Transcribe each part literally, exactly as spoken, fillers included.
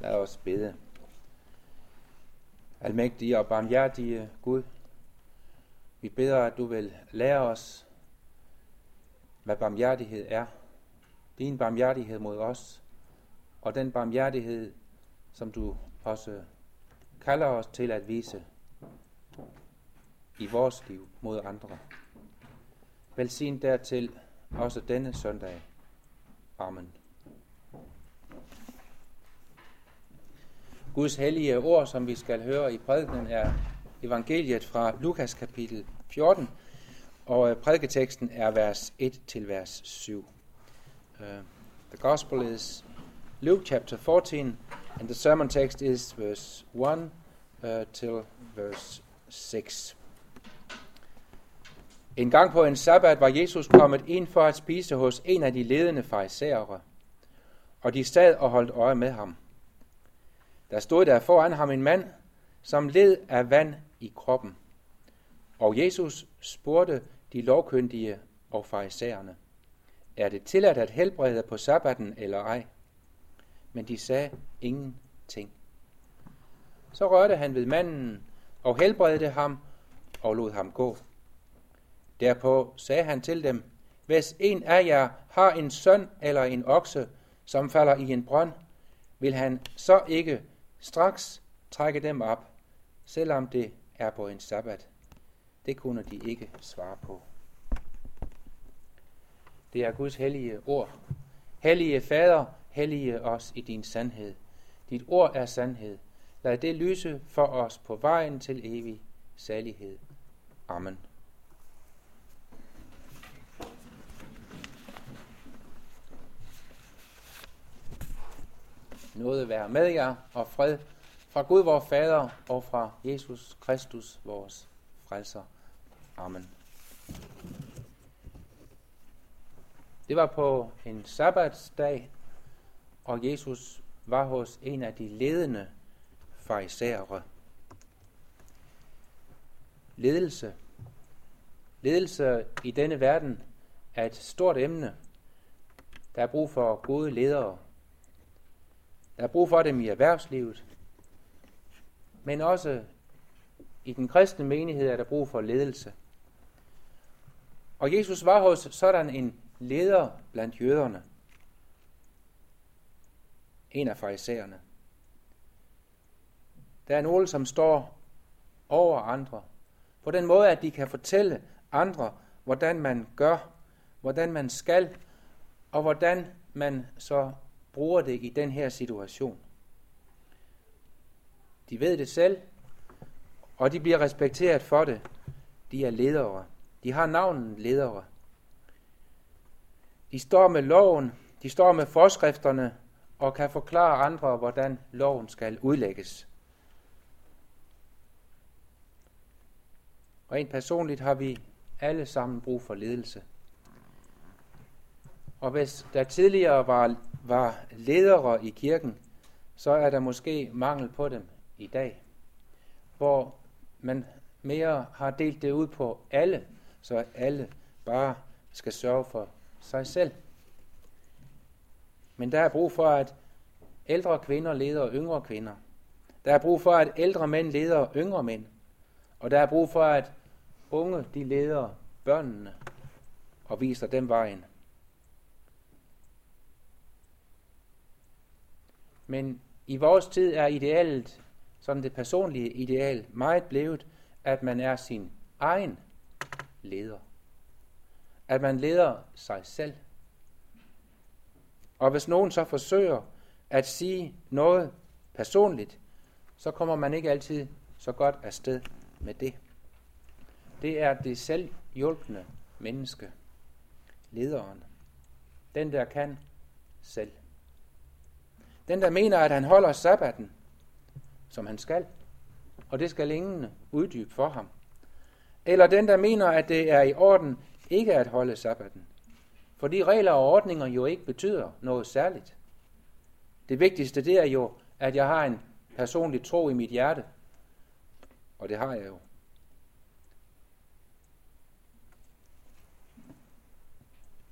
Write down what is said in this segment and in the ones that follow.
Lad os bede. Almægtige og barmhjertige Gud, vi beder, at du vil lære os, hvad barmhjertighed er. Din barmhjertighed mod os, og den barmhjertighed, som du også kalder os til at vise i vores liv mod andre. Velsign dertil også denne søndag. Amen. Guds hellige ord, som vi skal høre i prædikenen, er evangeliet fra Lukas kapitel fjorten, og prædiketeksten er vers et til vers syv. Uh, the gospel is Luke chapter fourteen, and the sermon text is verse one uh, till verse six. En gang på en sabbat var Jesus kommet ind for at spise hos en af de ledende farisæere, og de sad og holdt øje med ham. Der stod der foran ham en mand, som led af vand i kroppen. Og Jesus spurgte de lovkyndige og farisæerne, er det tilladt at helbrede på sabbaten eller ej? Men de sagde ingenting. Så rørte han ved manden og helbredte ham og lod ham gå. Derpå sagde han til dem, hvis en af jer har en søn eller en okse, som falder i en brønd, vil han så ikke straks trække dem op, selvom det er på en sabbat? Det kunne de ikke svare på. Det er Guds hellige ord. Hellige Fader, hellige os i din sandhed. Dit ord er sandhed. Lad det lyse for os på vejen til evig salighed. Amen. Nåde være med jer og fred fra Gud vor Fader og fra Jesus Kristus vores frelser. Amen. Det var på en sabbatsdag, og Jesus var hos en af de ledende farisæere. Ledelse. Ledelse i denne verden er et stort emne. Der er brug for gode ledere. Der er brug for dem i erhvervslivet, men også i den kristne menighed er der brug for ledelse. Og Jesus var hos sådan en leder blandt jøderne, en af farisæerne. Der er nogle, som står over andre, på den måde, at de kan fortælle andre, hvordan man gør, hvordan man skal, og hvordan man så bruger det i den her situation. De ved det selv, og de bliver respekteret for det. De er ledere. De har navnet ledere. De står med loven, de står med forskrifterne, og kan forklare andre, hvordan loven skal udlægges. Rent personligt har vi alle sammen brug for ledelse. Og hvis der tidligere var, var ledere i kirken, så er der måske mangel på dem i dag, hvor man mere har delt det ud på alle, så alle bare skal sørge for sig selv. Men der er brug for, at ældre kvinder leder yngre kvinder. Der er brug for, at ældre mænd leder yngre mænd. Og der er brug for, at unge de leder børnene og viser dem vejen. Men i vores tid er idealet, sådan det personlige ideal, meget blevet, at man er sin egen leder. At man leder sig selv. Og hvis nogen så forsøger at sige noget personligt, så kommer man ikke altid så godt afsted med det. Det er det selvhjulpne menneske, lederen. Den, der kan selv. Den, der mener, at han holder sabbaten, som han skal, og det skal ingen uddybe for ham. Eller den, der mener, at det er i orden ikke at holde sabbaten, fordi regler og ordninger jo ikke betyder noget særligt. Det vigtigste, det er jo, at jeg har en personlig tro i mit hjerte, og det har jeg jo.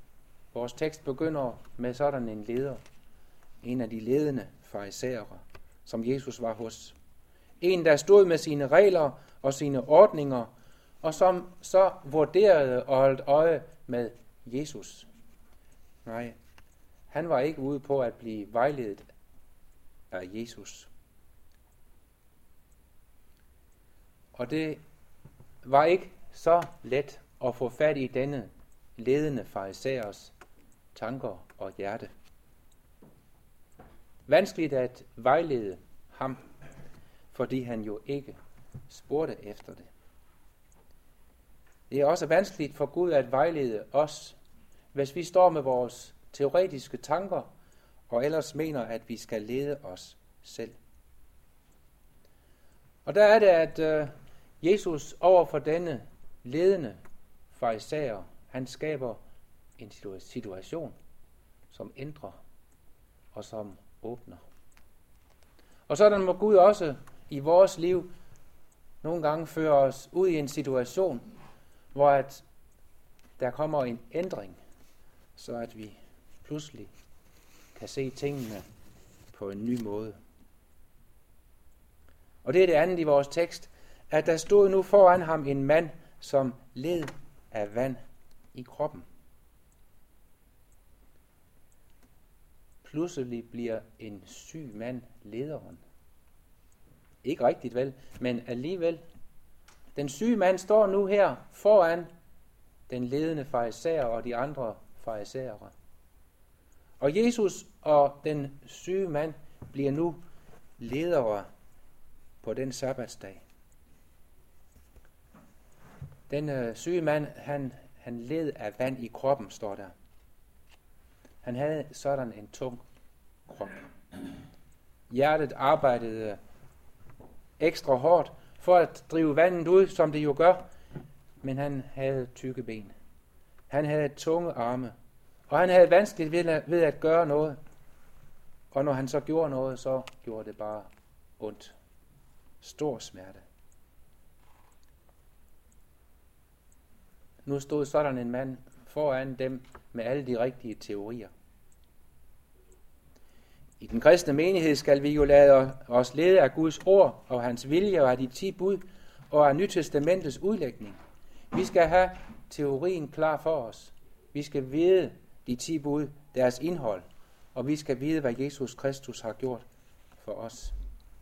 Vores tekst begynder med sådan en leder, en af de ledende farisæere. som Jesus var hos. En, der stod med sine regler og sine ordninger, og som så vurderede og holdt øje med Jesus. Nej, han var ikke ude på at blive vejledet af Jesus. Og det var ikke så let at få fat i denne ledende farisæers tanker og hjerte. Vanskeligt at vejlede ham, fordi han jo ikke spurgte efter det. Det er også vanskeligt for Gud at vejlede os, hvis vi står med vores teoretiske tanker, og ellers mener, at vi skal lede os selv. Og der er det, at Jesus over for denne ledende farisæer, han skaber en situation, som ændrer og som åbner. Og sådan må Gud også i vores liv nogle gange føre os ud i en situation, hvor at der kommer en ændring, så at vi pludselig kan se tingene på en ny måde. Og det er det andet i vores tekst, at der stod nu foran ham en mand, som led af vand i kroppen. Pludselig bliver en syg mand lederen. Ikke rigtigt vel, men alligevel. Den syge mand står nu her foran den ledende farisæer og de andre farisæere. Og Jesus og den syge mand bliver nu ledere på den sabbatsdag. Den øh, syge mand, han, han led af vand i kroppen, står der. Han havde sådan en tung krop. Hjertet arbejdede ekstra hårdt for at drive vandet ud, som det jo gør, men han havde tykke ben. Han havde tunge arme, og han havde vanskeligt ved at, ved at gøre noget. Og når han så gjorde noget, så gjorde det bare ondt. Stor smerte. Nu stod sådan en mand foran dem med alle de rigtige teorier. I den kristne menighed skal vi jo lade os lede af Guds ord og hans vilje og af de ti bud og af Nytestamentets udlægning. Vi skal have teorien klar for os. Vi skal vide de ti bud, deres indhold, og vi skal vide, hvad Jesus Kristus har gjort for os.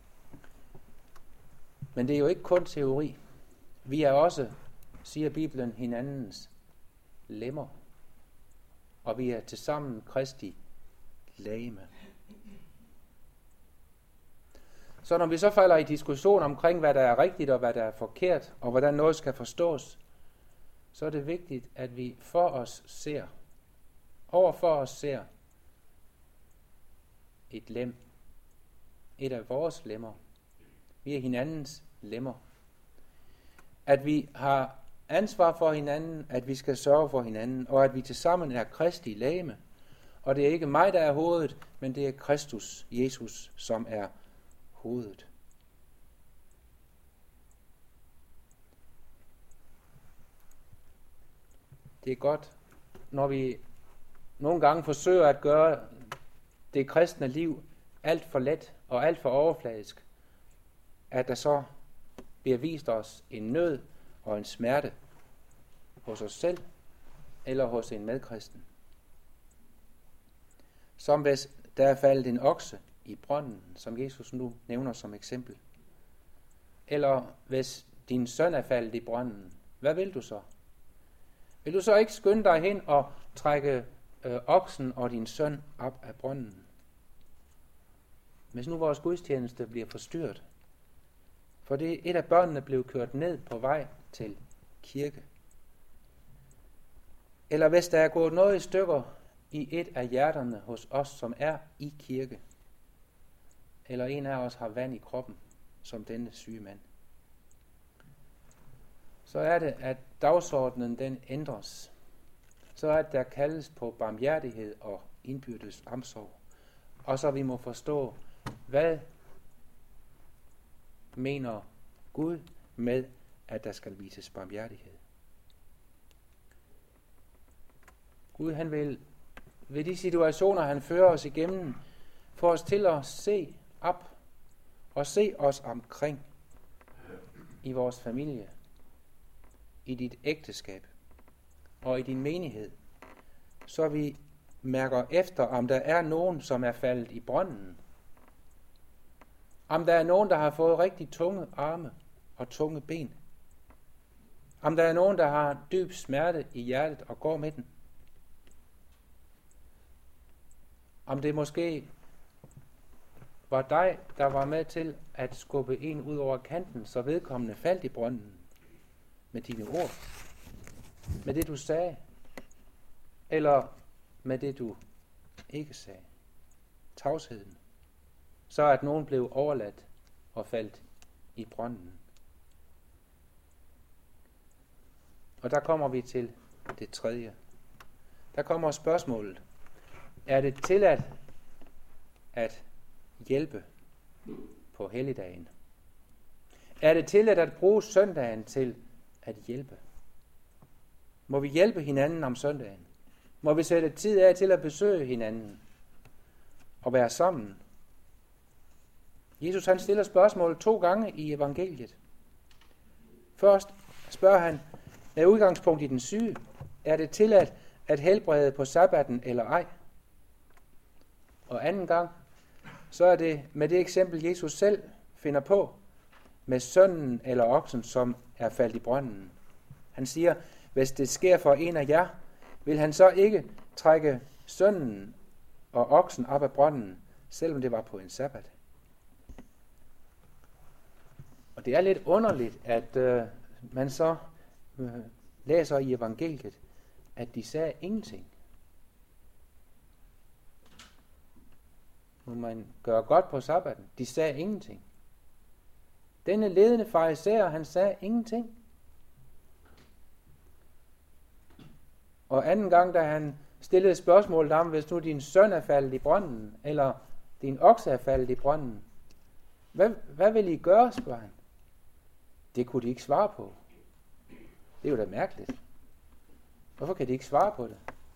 Men det er jo ikke kun teori. Vi er også, siger Bibelen, hinandens lemmer. Og vi er tilsammen Kristi legeme. Så når vi så falder i diskussion omkring, hvad der er rigtigt og hvad der er forkert, og hvordan noget skal forstås, så er det vigtigt, at vi for os ser, over for os ser et lem. Et af vores lemmer. Vi er hinandens lemmer. At vi har ansvar for hinanden, at vi skal sørge for hinanden, og at vi tilsammen er Kristi legeme. Og det er ikke mig, der er hovedet, men det er Kristus, Jesus, som er hovedet. Det er godt, når vi nogle gange forsøger at gøre det kristne liv alt for let og alt for overfladisk, at der så bliver vist os en nød og en smerte hos os selv eller hos en medkristen. Som hvis der er faldet en okse i brønden, som Jesus nu nævner som eksempel. Eller hvis din søn er faldet i brønden, hvad vil du så? Vil du så ikke skynde dig hen og trække øh, oksen og din søn op af brønden? Hvis nu vores gudstjeneste bliver forstyrret, for det et af børnene blev kørt ned på vej til kirke. Eller hvis der er gået noget i stykker i et af hjerterne hos os, som er i kirke. Eller en af os har vand i kroppen, som denne syge mand. Så er det, at dagsordenen den ændres. Så er det, der kaldes på barmhjertighed og indbyrdes omsorg. Og så vi må forstå, hvad mener Gud med, at der skal vises barmhjertighed. Gud, han vil ved de situationer, han fører os igennem, få os til at se op og se os omkring i vores familie, i dit ægteskab og i din menighed, så vi mærker efter, om der er nogen, som er faldet i brønden. Om der er nogen, der har fået rigtig tunge arme og tunge ben. Om der er nogen, der har dyb smerte i hjertet og går med den. Om det måske var dig, der var med til at skubbe en ud over kanten, så vedkommende faldt i brønden med dine ord, med det du sagde, eller med det du ikke sagde. Tavsheden. Så at nogen blev overladt og faldt i brønden. Og der kommer vi til det tredje. Der kommer spørgsmålet. Er det tilladt at hjælpe på helligdagen? Er det tilladt at bruge søndagen til at hjælpe? Må vi hjælpe hinanden om søndagen? Må vi sætte tid af til at besøge hinanden og være sammen? Jesus han stiller spørgsmålet to gange i evangeliet. Først spørger han med udgangspunkt i den syge, er det tilladt at helbrede på sabbaten eller ej? Og anden gang, så er det med det eksempel, Jesus selv finder på, med sønnen eller oksen, som er faldet i brønden. Han siger, hvis det sker for en af jer, vil han så ikke trække sønnen og oksen op af brønden, selvom det var på en sabbat. Og det er lidt underligt, at øh, man så øh, læser i evangeliet, at de sagde ingenting. Må man gøre godt på sabbaten? De sagde ingenting. Denne ledende farisæer, han sagde ingenting. Og anden gang, da han stillede spørgsmålet om, hvis nu din søn er faldet i brønden, eller din okse er faldet i brønden, hvad, hvad vil I gøre, spørger han. Det kunne de ikke svare på. Det er jo da mærkeligt. Hvorfor kan de ikke svare på det?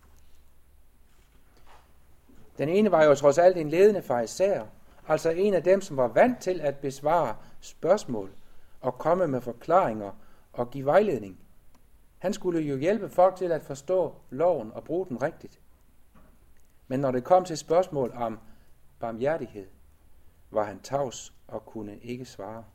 Den ene var jo trods alt en ledende farisæer, altså en af dem, som var vant til at besvare spørgsmål og komme med forklaringer og give vejledning. Han skulle jo hjælpe folk til at forstå loven og bruge den rigtigt. Men når det kom til spørgsmål om barmhjertighed, var han tavs og kunne ikke svare.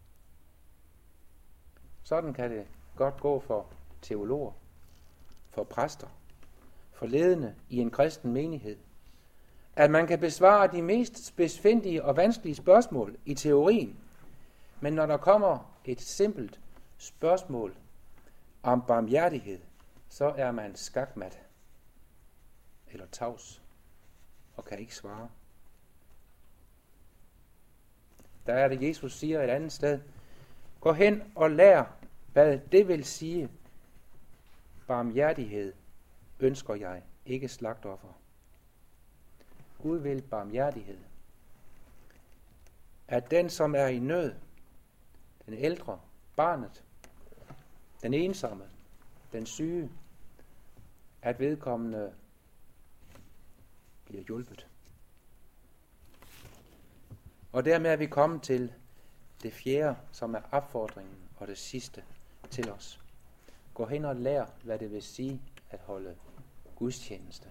Sådan kan det godt gå for teologer, for præster, for ledende i en kristen menighed, at man kan besvare de mest spidsfindige og vanskelige spørgsmål i teorien, men når der kommer et simpelt spørgsmål om barmhjertighed, så er man skakmat eller tavs og kan ikke svare. Der er det, Jesus siger et andet sted. Gå hen og lær, hvad det vil sige. Barmhjertighed ønsker jeg, ikke slagtoffer. Gud vil barmhjertighed. At den, som er i nød, den ældre, barnet, den ensomme, den syge, at vedkommende bliver hjulpet. Og dermed er vi kommet til det fjerde, som er opfordringen og det sidste til os. Gå hen og lær, hvad det vil sige at holde gudstjeneste.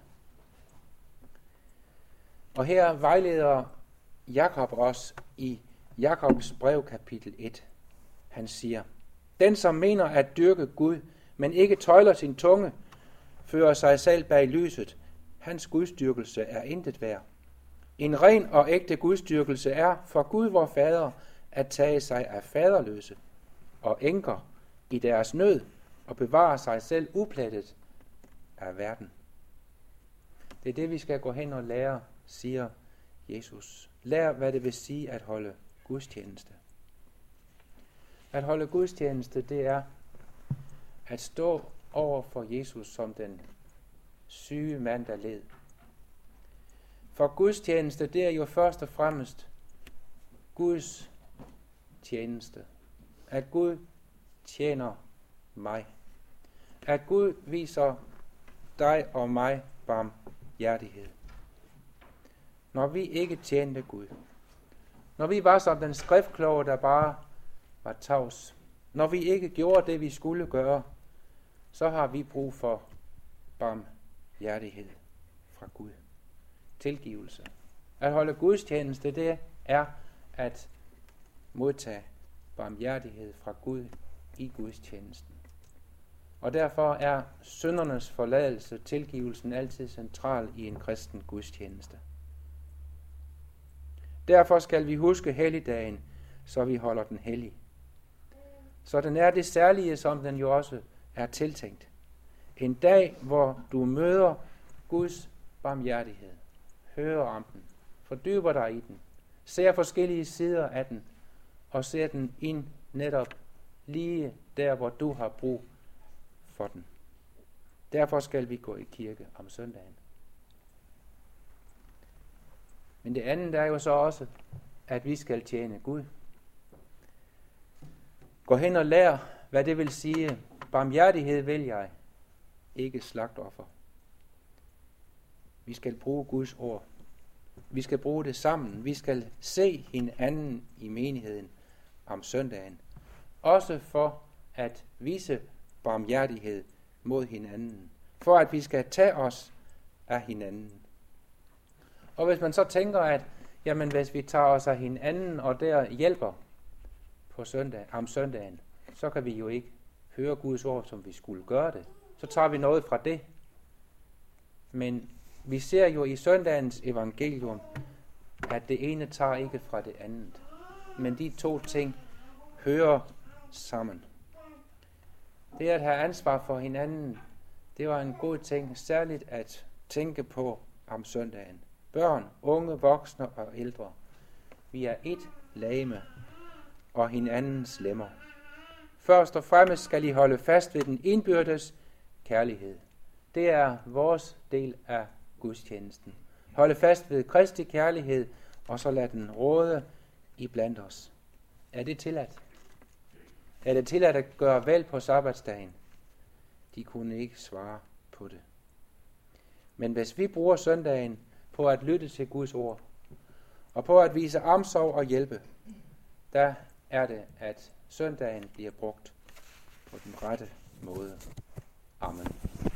Og her vejleder Jakob os i Jakobs brev kapitel et. Han siger, den som mener at dyrke Gud, men ikke tøjler sin tunge, fører sig selv bag lyset. Hans gudstyrkelse er intet værd. En ren og ægte gudstyrkelse er for Gud vor Fader at tage sig af faderløse og enker i deres nød og bevare sig selv uplettet af verden. Det er det, vi skal gå hen og lære, siger Jesus. Lær, hvad det vil sige at holde gudstjeneste. At holde gudstjeneste, det er at stå over for Jesus som den syge mand, der led. For gudstjeneste, det er jo først og fremmest Guds tjeneste. At Gud tjener mig. At Gud viser dig og mig barmhjertighed. Når vi ikke tjente Gud, Når vi var som den skriftkloge, der bare var tavs. Når vi ikke gjorde det, vi skulle gøre, så har vi brug for barmhjertighed fra Gud. Tilgivelse. At holde gudstjeneste, det er at modtage barmhjertighed fra Gud i gudstjenesten. Og derfor er syndernes forladelse, tilgivelsen, altid central i en kristen gudstjeneste. Derfor skal vi huske helligdagen, så vi holder den hellig. Så den er det særlige, som den jo også er tiltænkt. En dag, hvor du møder Guds barmhjertighed, hører om den, fordyber dig i den, ser forskellige sider af den, og ser den ind netop lige der, hvor du har brug for den. Derfor skal vi gå i kirke om søndagen. Men det andet er jo så også, at vi skal tjene Gud. Gå hen og lær, hvad det vil sige. Barmhjertighed vil jeg, ikke slagtoffer. Vi skal bruge Guds ord. Vi skal bruge det sammen. Vi skal se hinanden i menigheden om søndagen. Også for at vise barmhjertighed mod hinanden. For at vi skal tage os af hinanden. Og hvis man så tænker, at jamen, hvis vi tager os af hinanden og der hjælper på søndag, om søndagen, så kan vi jo ikke høre Guds ord, som vi skulle gøre det. Så tager vi noget fra det. Men vi ser jo i søndagens evangelium, at det ene tager ikke fra det andet. Men de to ting hører sammen. Det at have ansvar for hinanden, det var en god ting, særligt at tænke på om søndagen. Børn, unge, voksne og ældre. Vi er et legeme og hinandens lemmer. Først og fremmest skal I holde fast ved den indbyrdes kærlighed. Det er vores del af gudstjenesten. Holde fast ved Kristi kærlighed, og så lad den råde i blandt os. Er det tilladt? Er det tilladt at gøre vel på sabbatsdagen? De kunne ikke svare på det. Men hvis vi bruger søndagen på at lytte til Guds ord, og på at vise omsorg og hjælpe, der er det, at søndagen bliver brugt på den rette måde. Amen.